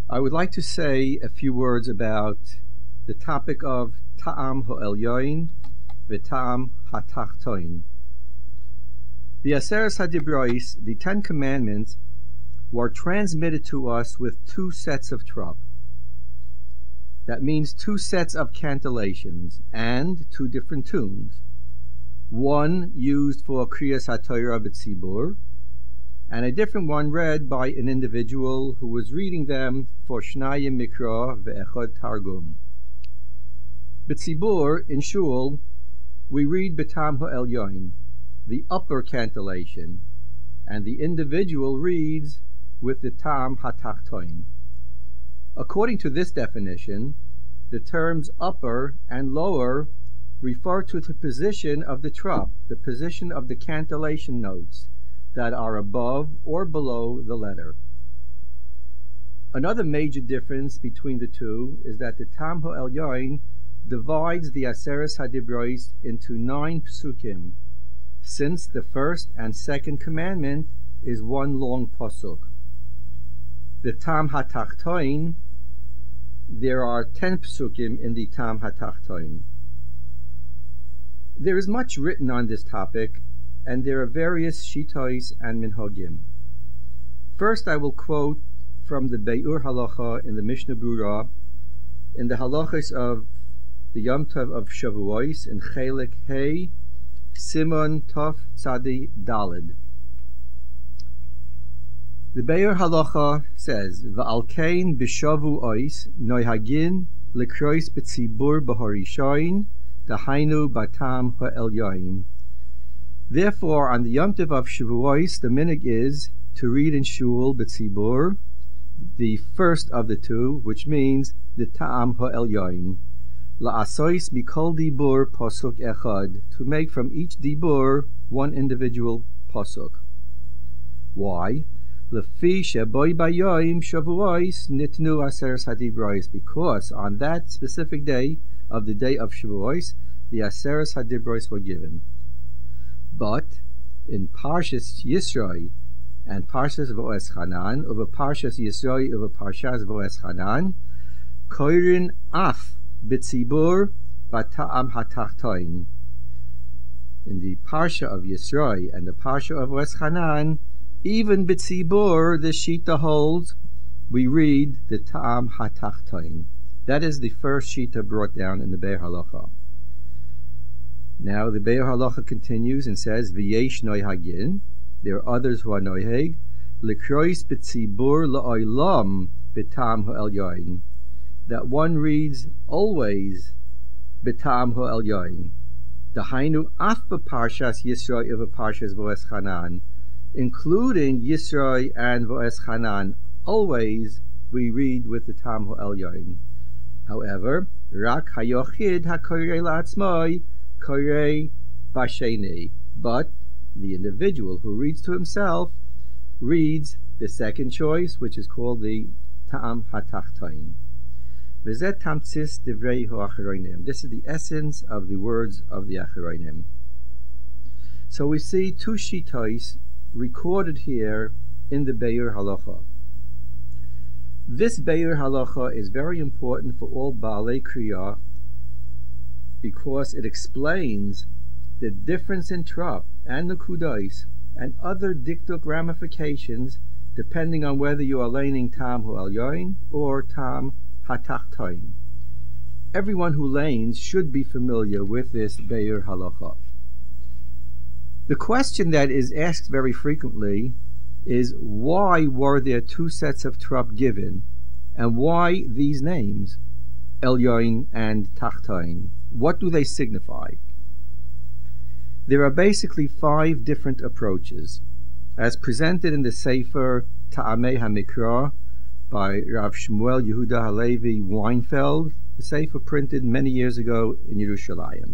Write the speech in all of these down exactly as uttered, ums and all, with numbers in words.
I would like to say a few words about the topic of Ta'am Ha'elyoin v'Ta'am Hatachtoin. The Aseres HaDibros, the Ten Commandments, were transmitted to us with two sets of trop. That means two sets of cantillations and two different tunes. One used for Kriyas HaTorah B'tzibur, and a different one read by an individual who was reading them for Shnayim Mikra ve'Echad Targum. B'tzibur, in Shul, we read B'Tam Ha'elyoin, the upper cantillation, and the individual reads with the Tam Hatachtoin. According to this definition, the terms upper and lower refer to the position of the trop, the position of the cantillation notes that are above or below the letter. Another major difference between the two is that the Tam Ha'elyoin divides the Aseres HaDibros into nine psukim, since the first and second commandment is one long pasuk. The Tam Hatachtoin, there are ten psukim in the Tam Hatachtoin. There is much written on this topic, and there are various shitos and minhagim. First, I will quote from the Be'ur Halacha in the Mishnah Brura, in the halachas of the Yom Tov of Shavuos in Chelik Hey, Simon Tov Tzadi Dalid. The Be'ur Halacha says, V'alkein b'Shavuos noihagin lekrois b'tzibur b'horishoin dahainu batam ha'elyoim. Therefore, on the Yom Tov of Shavuos, the minhag is to read in Shul b'tzibur, the first of the two, which means the Ta'am Ha'elyoin. La'asois mikol dibur pasuk echad, to make from each dibur one individual pasuk. Why? Lefi sheboy bayoim Shavuos nitnu Aseres HaDibros, because on that specific day of the day of Shavuos, the Aseres HaDibros were given. But in Parshas Yisroi and Parshas Vo'ez Hanan, over Parshas Yisroi, over Parshas Vo'ez Hanan, koirin af b'tzibur b'ta'am hatachtoin. In the Parsha of Yisroi and the Parsha of Vo'ez Hanan, even b'tzibur, the Shita holds, we read the Ta'am Hatachtoin. That is the first Shita brought down in the Be'er Halacha. Now the Be'er Halacha continues and says, V'yesh noihagin, there are others who are noiheg, lekrois b'tzibur la'olam b'tam ha'elyoin, that one reads always b'tam ha'elyoin. Dahainu af b'parshas Yisroi of Parshas Vo'ez Hanan, including Yisroi and Vo'ez Hanan, always we read with the Tam Ha'elyoin. However, Rak hayochid hakorei la'atzmoi korei b'sheni, but the individual who reads to himself reads the second choice, which is called the Ta'am Hatachtoin. V'zet tamtzis divrei ha'acharonim. This is the essence of the words of the Acharonim. So we see two shitos recorded here in the Be'ur Halacha. This Be'ur Halacha is very important for all Baalei Kriya because it explains the difference in trop and Nekudais and other diktuk ramifications depending on whether you are laning Tam Ha'elyoin or Tam Hatachtoin. Everyone who lanes should be familiar with this Be'ur Halacha. The question that is asked very frequently is, why were there two sets of trop given, and why these names, Elyoin and Tachtoin? What do they signify? There are basically five different approaches, as presented in the Sefer Ta'amei HaMikra by Rav Shmuel Yehuda Halevi Weinfeld, the Sefer printed many years ago in Yerushalayim.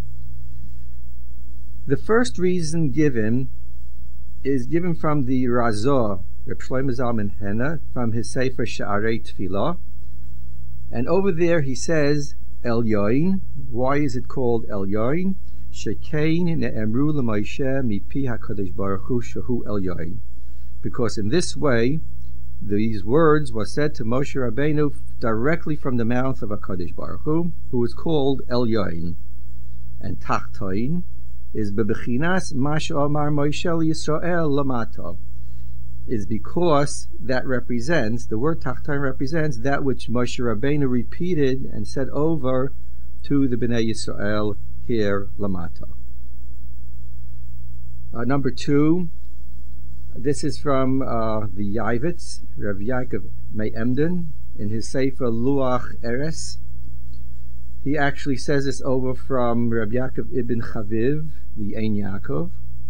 The first reason given is given from the Razah, Reb Shlomo Zalman Henna, from his Sefer Sha'arei Tefillah, and over there he says Elyoin. Why is it called Elyoin? Shekein ne'emru l'Moshe mipi HaKadosh Baruch Hu shehu Elyoin. Because in this way These words were said to Moshe Rabbeinu directly from the mouth of HaKadosh Baruch Hu, who is called Elyon. And Tachtoin is bebechinas Masha Omar Moshe Yisrael Lamata, is because that represents, the word Tachtoin represents that which Moshe Rabbeinu repeated and said over to the Bnei Yisrael here Lamata. Uh, number two, this is from uh, the Yavitz, Rav Yaakov Me'emden, in his Sefer Luach Eres. He actually says this over from Rav Yaakov Ibn Chaviv, the Ein Yaakov.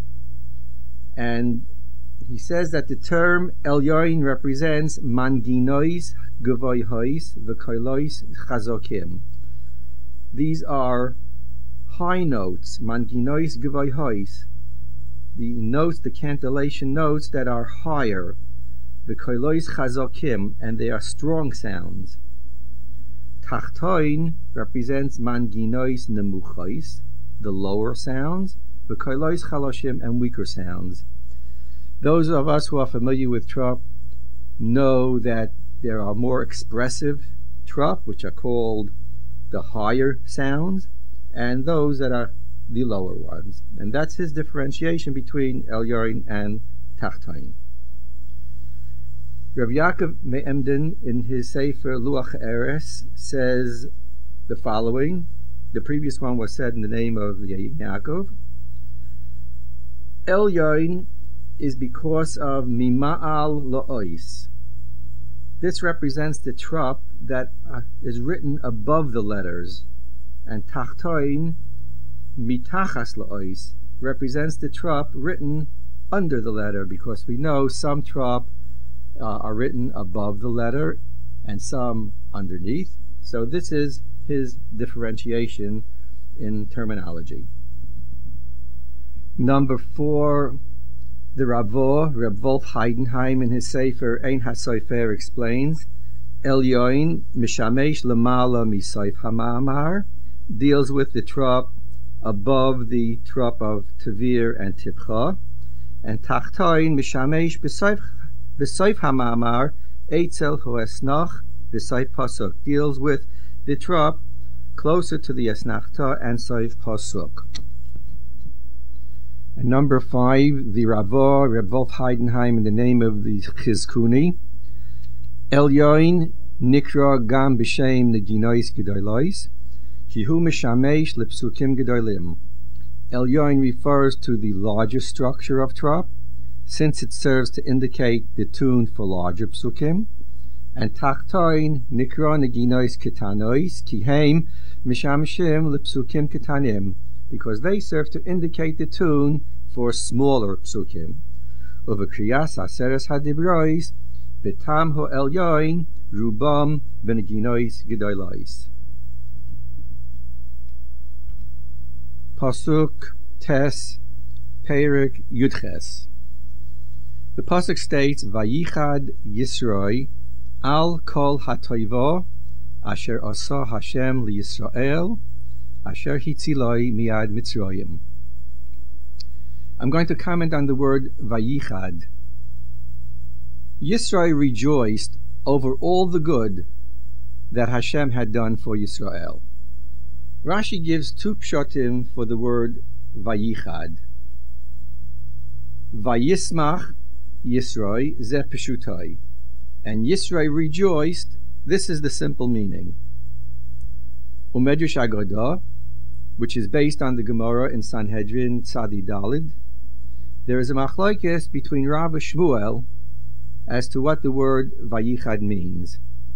And he says that the term Elyon represents Manginois Gavoyhois V'koilois Chazokim. These are high notes, Manginois Gavoyhois, the notes, the cantillation notes that are higher, the koilois chazokim, and they are strong sounds. Tachtoin represents manginois nemuchos, the lower sounds, the koilois chaloshim, and weaker sounds. Those of us who are familiar with trop know that there are more expressive trop, which are called the higher sounds, and those that are the lower ones. And that's his differentiation between Elyon and Tachtoin. Rav Yaakov Me'emden in his Sefer Luach Eres says the following. The previous one was said in the name of Yaakov. Elyon is because of Mima'al La'ois. This represents the trop that uh, is written above the letters, and Tachtoin Mitachas La'ois represents the trop written under the letter, because we know some trop uh, are written above the letter and some underneath. So this is his differentiation in terminology. Number four, the Ravo, Reb Wolf Heidenheim, in his Sefer Ein HaSofer explains, Elyon Mishamesh Lamala Misaif Hamamar deals with the trop above the trop of Tavir and Tipcha, and Tachtoin Mishamesh B'Saif HaMamar Eitzel Hoesnach B'Saif Pasuk deals with the trop closer to the Esnachta and Saif Pasuk. And number five, the Ravo, Reb Wolf Heidenheim, in the name of the Chizkuni, Elyon Nikra Gam B'Shem Neginois Gedolos Kihu Mishamesh Lipsukim Gedolim. Elyon refers to the larger structure of trop, since it serves to indicate the tune for larger psukim, and Tachtoin Nikra Neginois Ketanois Kihem Mishamshim Lipsukim Ketanim, because they serve to indicate the tune for smaller psukim. Uvekriyas Aseres Hadibrois Betam Ho Elyon Rubam Beneginois Gedolos. Pasuk Tes Perik Yudches. The pasuk states, Vayichad Yisroi al kol hatoivo asher asa Hashem liYisrael asher hitziloi miad Mitzrayim. I'm going to comment on the word Vayichad. Yisroi rejoiced over all the good that Hashem had done for Yisrael. Rashi gives two pshatim for the word Vayichad. Vayismach Yisroi ze peshutai, and Yisroi rejoiced. This is the simple meaning. Umedrash Agadah, which is based on the Gemara in Sanhedrin Tzadi Dalid, there is a machlokes between Rav and Shmuel as to what the word Vayichad means.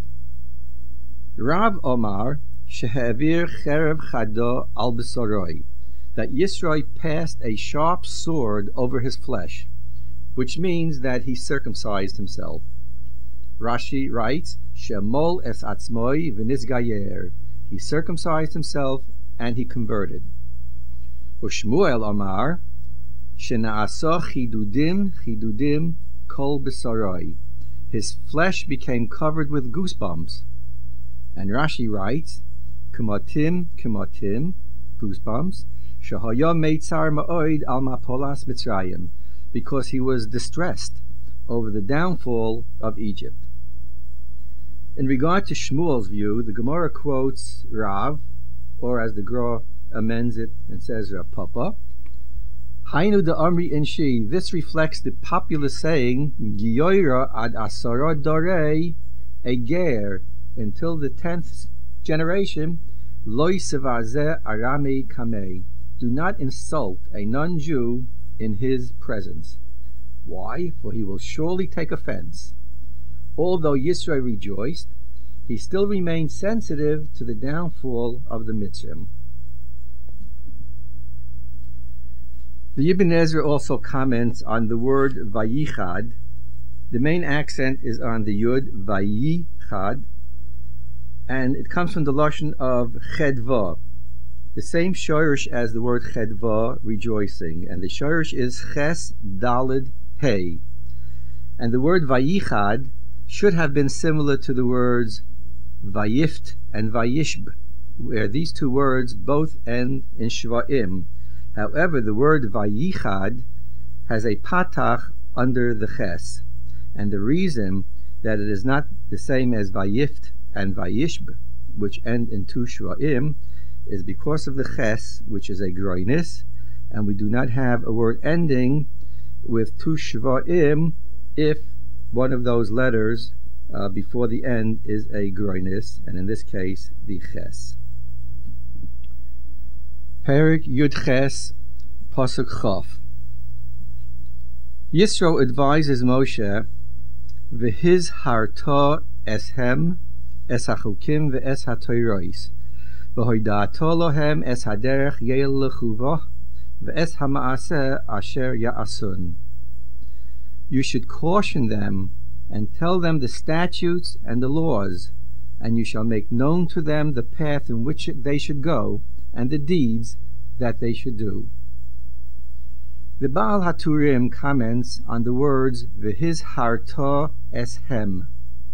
Rav Omar shehavir cherev chado al b'soroi, that Yisroi passed a sharp sword over his flesh, which means that he circumcised himself. Rashi writes, Shemol es atzmoi v'nizgayer, he circumcised himself and he converted. Ushmuel Omar, Shenaasa chidudim chidudim kol b'saroi, his flesh became covered with goosebumps. And Rashi writes, Kumatim kumatim, goosebumps, Shahaya meitzar ma'oid al mapolas Mitzrayim, because he was distressed over the downfall of Egypt. In regard to Shmuel's view, the Gemara quotes Rav, or as the Gra amends it and says Rav Papa, Hainu de Amri Inshi. This reflects the popular saying, Giyoira ad asara dorei, a ger, until the tenth generation, Loi sevazeh arami kamei. Do not insult a non-Jew in his presence. Why? For he will surely take offense. Although Yisro rejoiced, he still remained sensitive to the downfall of the Mitzrim. The Ibn Ezra also comments on the word Vayichad. The main accent is on the Yud, Vayichad, and it comes from the Lashon of Chedva, the same shorish as the word Chedva, rejoicing, and the shorish is Ches Dalid Hey. And the word Vayichad should have been similar to the words Vayift and Vayishb, where these two words both end in Shva'im. However, the word Vayichad has a patach under the ches, and the reason that it is not the same as Vayift and Vayishb, which end in two Shva'im, is because of the ches, which is a groinis, and we do not have a word ending with two Shva'im if one of those letters uh, before the end is a groinis, and in this case, the ches. Perik Yud Ches, Pasuk Chof. Yisro advises Moshe, V'hiz harta eshem es hachukim ve'es hatoirois, v'hoida'ato lohem es haderech yeil lechuvoh, ve'es hama'aseh asher ya'asun. You should caution them and tell them the statutes and the laws, and you shall make known to them the path in which they should go, and the deeds that they should do. The Baal HaTurim comments on the words V'hiz harta eshem.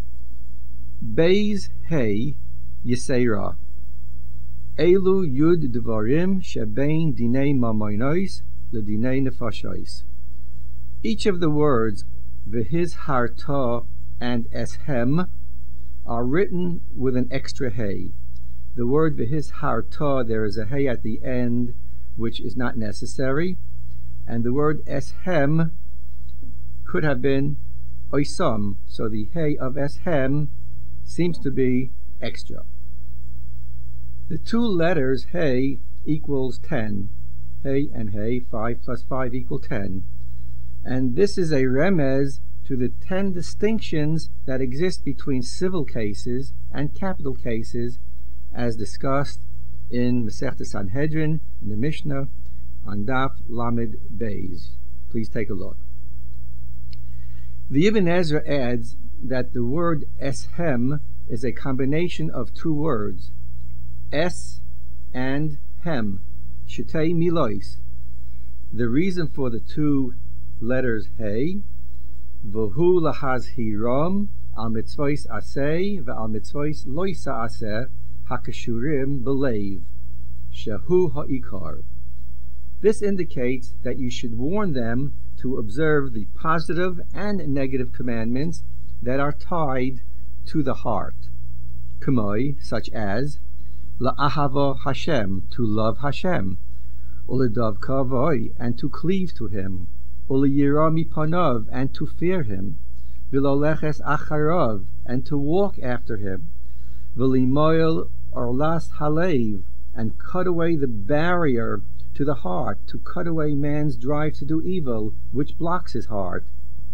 Beis Hey Yisera. Elu Yud Dvarim Shebein Dinei Mamoinois Ledinei Nefashos. Each of the words V'hiz harta and eshem are written with an extra hey. The word V'hiz harta, there is a hey at the end, which is not necessary, and the word eshem could have been oisam, so the hey of eshem seems to be extra. The two letters hey equals ten. Hey and hey, five plus five equal ten. And this is a remez to the ten distinctions that exist between civil cases and capital cases, as discussed in Masechta Sanhedrin, in the Mishnah, on Daf Lamed Beis. Please take a look. The Ibn Ezra adds that the word eshem is a combination of two words, es and hem, shetei milois. The reason for the two letters hey, v'hu lahazhiram al mitzvos aseh ve'al mitzvos lo aseh hakashurim b'leiv, shehu ha'ikar. This indicates that you should warn them to observe the positive and negative commandments that are tied to the heart. Kamoi, such as la'ahava Hashem, to love Hashem, uledav kavoi, and to cleave to Him, uleyira mipanav, and to fear Him, v'loleches acharav, and to walk after Him, v'limoil orlas halev, and cut away the barrier to the heart, to cut away man's drive to do evil, which blocks his heart.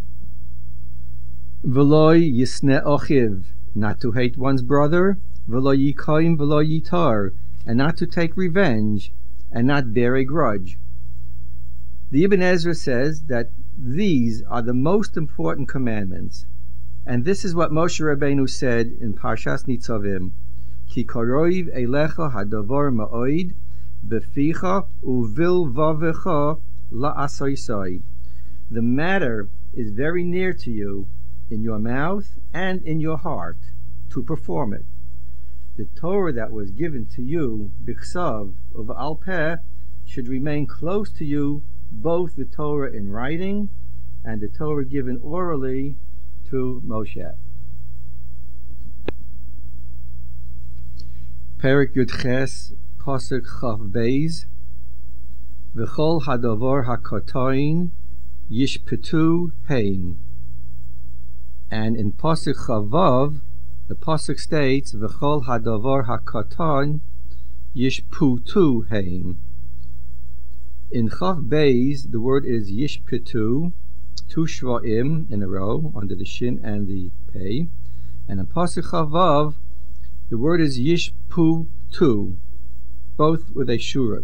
V'loi yisne ochiv, not to hate one's brother, v'loi yikoim v'loi yitar, and not to take revenge, and not bear a grudge. The Ibn Ezra says that these are the most important commandments, and this is what Moshe Rabbeinu said in Parshas Nitzavim, Ki karoiv elecha hadavar ma'oid, beficha uvil vavecha la'asoisai. The matter is very near to you, in your mouth and in your heart, to perform it. The Torah that was given to you, b'ksav of al peh, should remain close to you, both the Torah in writing and the Torah given orally to Moshe. Perek Yud Ches, Pasuk Chav Beis, V'chol hadavar hakatoin yishpetu heim. And in Pasuk Chavav, the Pasuk states, V'chol hadavar hakatoin yishputu heim. In Chav Beis, the word is yishpetu, two shva'im in a row, under the shin and the pei. And in Pasuk Chavav, the word is yishputu, both with a shuruk.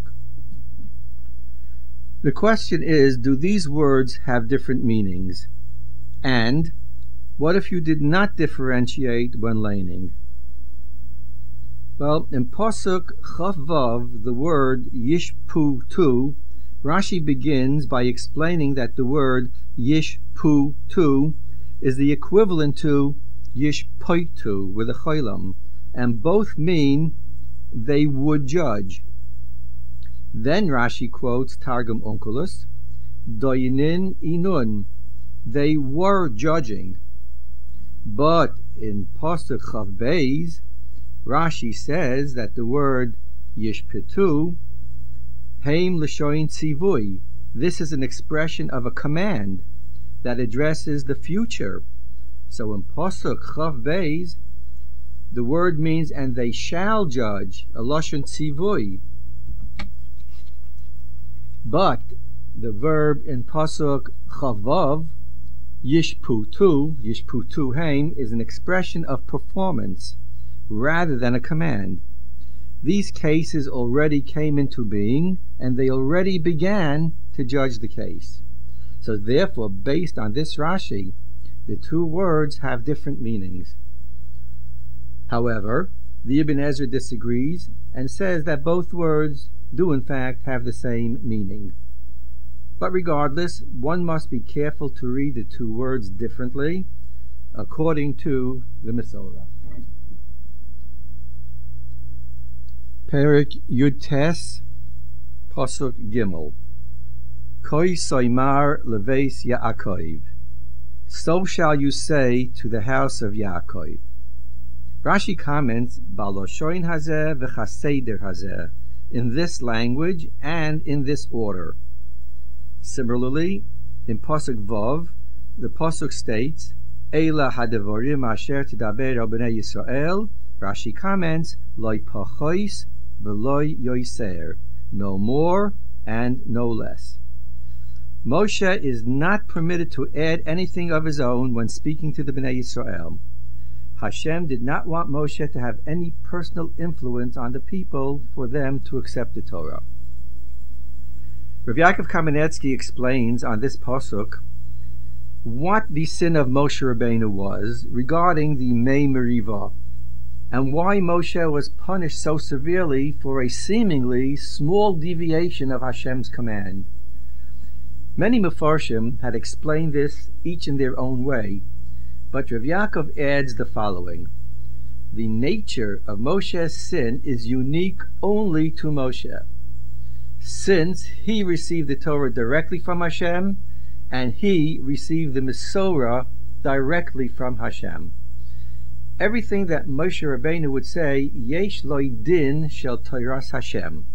The question is, do these words have different meanings? And what if you did not differentiate when laning? Well, in Pasuk Chavav, the word yishputu, Rashi begins by explaining that the word yishputu is the equivalent to yishpoitu with a cholam, and both mean they would judge. Then Rashi quotes Targum Onkelos, Doinin inun, they were judging. But in Pasuk Chav Beis, Rashi says that the word yishpetu, heim l'shoin tzivui, this is an expression of a command that addresses the future. So in Pasuk Chav Beis, the word means, and they shall judge, a lashon tzivui. But the verb in Pasuk Chavav, yishputu, yishputu heim, is an expression of performance rather than a command. These cases already came into being, and they already began to judge the case. So therefore, based on this Rashi, the two words have different meanings. However, the Ibn Ezra disagrees and says that both words do in fact have the same meaning. But regardless, one must be careful to read the two words differently according to the Mesorah. Perek Yud Tes, Pasuk Gimel. Koi soimar leveis Yaakov. So shall you say to the house of Yaakov. Rashi comments, Baloshoin hazeh v'chaseder hazeh, in this language and in this order. Similarly, in Pasuk Vav, the Pasuk states, Eila hadevorim asher tidaber al bnei Yisrael. Rashi comments, Loi pachois v'loi yoiser, no more and no less. Moshe is not permitted to add anything of his own when speaking to the Bnei Yisrael. Hashem did not want Moshe to have any personal influence on the people for them to accept the Torah. Rav Yaakov Kamenetsky explains on this pasuk what the sin of Moshe Rabbeinu was regarding the Mei Meriva, and why Moshe was punished so severely for a seemingly small deviation of Hashem's command. Many Mefarshim had explained this each in their own way, but Rav Yaakov adds the following. The nature of Moshe's sin is unique only to Moshe, since he received the Torah directly from Hashem, and he received the Mesorah directly from Hashem. Everything that Moshe Rabbeinu would say, Yesh lo din shel Toras Hashem.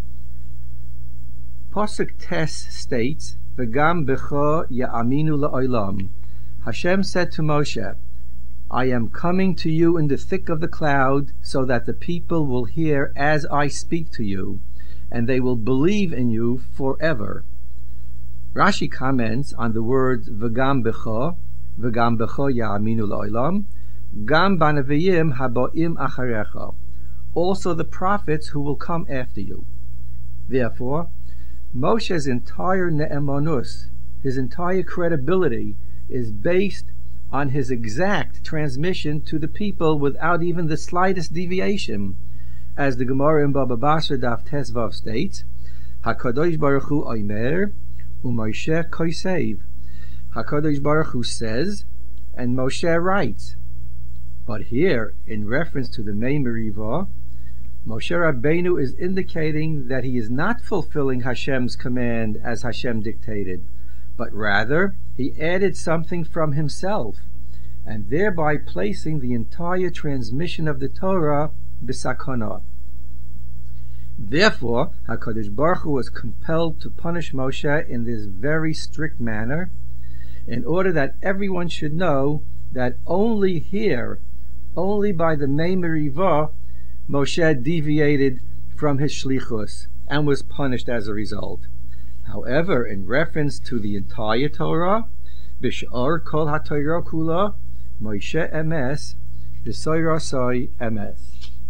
Pasuk Tes states, V'gam b'cho ya'aminu la'olam. Hashem said to Moshe, I am coming to you in the thick of the cloud, so that the people will hear as I speak to you, and they will believe in you forever. Rashi comments on the words V'gam b'cho, V'gam b'cho ya'aminu la'olam, Gam b'neviim haboim acharecha, also the prophets who will come after you. Therefore, Moshe's entire ne'emanus, his entire credibility, is based on his exact transmission to the people without even the slightest deviation. As the Gemara in Baba Basra Daf Tesvav states, HaKadosh Baruch Hu Omer, u'Moshe kosev. HaKadosh Baruch Hu says, and Moshe writes. But here, in reference to the Mei Meriva, Moshe Rabbeinu is indicating that he is not fulfilling Hashem's command as Hashem dictated, but rather he added something from himself, and thereby placing the entire transmission of the Torah b'sakana. Therefore, HaKadosh Baruch Hu was compelled to punish Moshe in this very strict manner, in order that everyone should know that only here, only by the Mei Merivah, Moshe deviated from his shlichus and was punished as a result. However, in reference to the entire Torah, B'sh'or kol haTorah kula, Moshe emes, v'soyrasoi emes.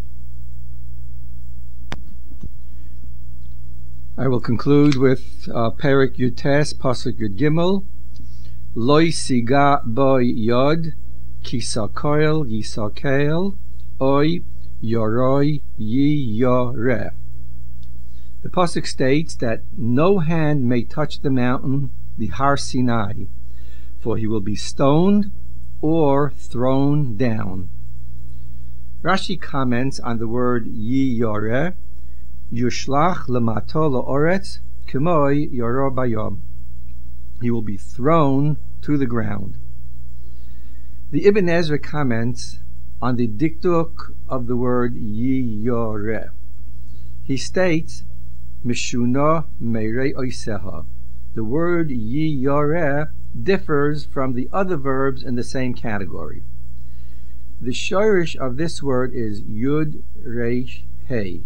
I will conclude with uh, Perik Yutes, Pasuk Yud Gimel. Loi siga boy yod, kisakoel yisakel, oi yoroi yi yoreh. The pasuk states that no hand may touch the mountain, the Har Sinai, for he will be stoned or thrown down. Rashi comments on the word yi yoreh, yushlach lemato la'oretz k'moi yoro bayom. He will be thrown to the ground. The Ibn Ezra comments on the diktuk of the word yi yoreh. He states, Mishuna meirei oiseha. The word yi yoreh differs from the other verbs in the same category. The shorish of this word is yud reish hey.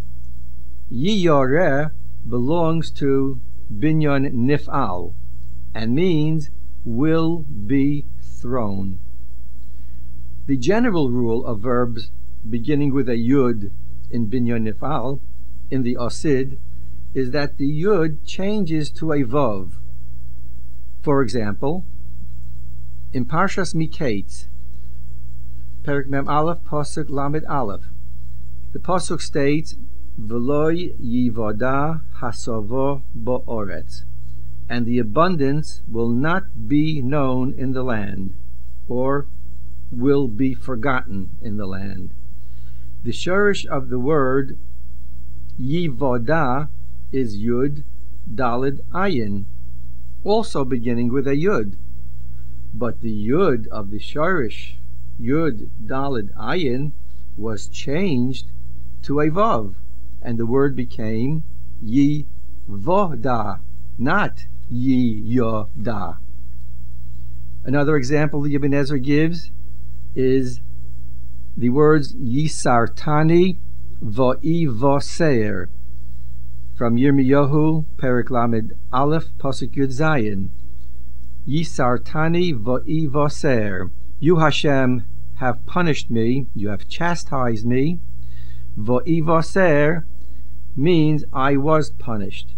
Yi yoreh belongs to binyan nif'al and means will be thrown. The general rule of verbs beginning with a yud in binyan nif'al in the Asid is that the yud changes to a vav. For example, in Parshas Miketz, Perik Mem Aleph, Pasuk Lamed Aleph, the pasuk states, "V'loi yivada hasavo bo'oretz," and the abundance will not be known in the land, or will be forgotten in the land. The shorish of the word yivoda is yud dalid ayin, also beginning with a yud. But the yud of the shorish yud dalid ayin was changed to a vav, and the word became yivoda, not yiyoda. Another example the Ibn Ezra gives is the words yisartani va'ivaseir from Yirmiyahu, Perik Lamed Aleph, Pasuk Yud Zayin. Yisartani va'ivaseir. You, Hashem, have punished me, you have chastised me. Va'ivaseir means I was punished.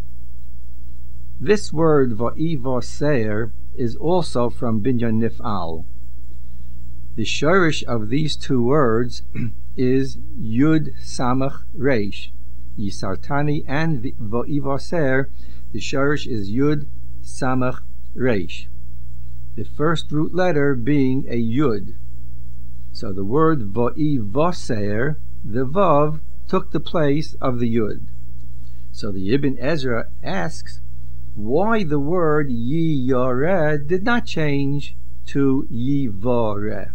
This word va'ivaseir is also from binyan nif'al. The shorish of these two words is yud samach reish. Yisartani and va'ivaser, the shorish is yud samach reish, the first root letter being a yud. So the word va'ivaser, the vav, took the place of the yud. So the Ibn Ezra asks why the word yi yoreh did not change to yivoreh.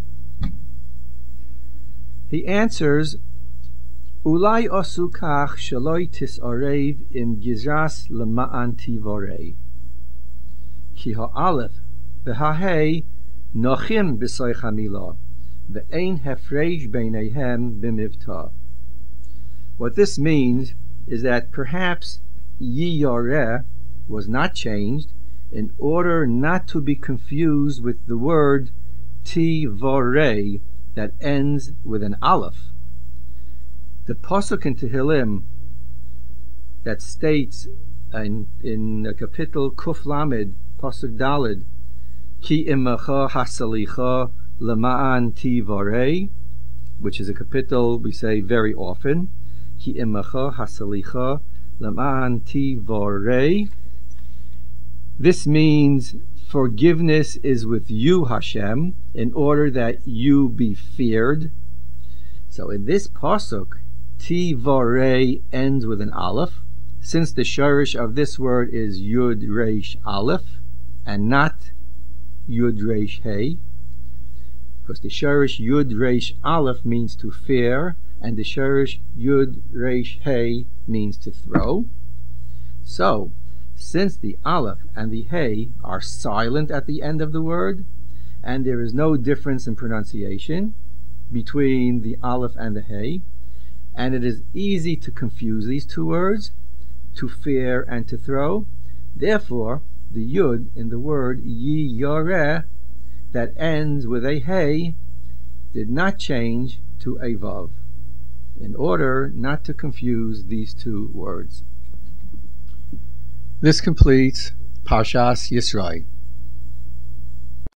He answers, Ulai osu kach sheloi tisorev im gizras lema'an tivorei. Ki ha'alef v'ha'hei nochim b'soich hamilah v'ein hefresh beineihem b'mivtah. What this means is that perhaps yi yoreh was not changed in order not to be confused with the word tivorei that ends with an aleph. The pasuk in Tehillim that states in, in the capital Kuf Lamed, pasuk Daled, Ki imacha hasalicha lema'an tivorei, which is a capital we say very often, Ki imacha hasalicha lema'an tivorei. This means forgiveness is with you, Hashem, in order that you be feared. So in this pasuk, Tivorei ends with an aleph, since the shorish of this word is yud reish aleph, and not Yud Resh Hey, because the Shorish Yud Resh Aleph means to fear, and the Shorish Yud Resh Hey means to throw. So, since the Aleph and the Hey are silent at the end of the word, and there is no difference in pronunciation between the Aleph and the Hey, and it is easy to confuse these two words, to fear and to throw, therefore the Yud in the word Yi Yoreh that ends with a Hey did not change to a Vav, in order not to confuse these two words. This completes Parshas Yisro.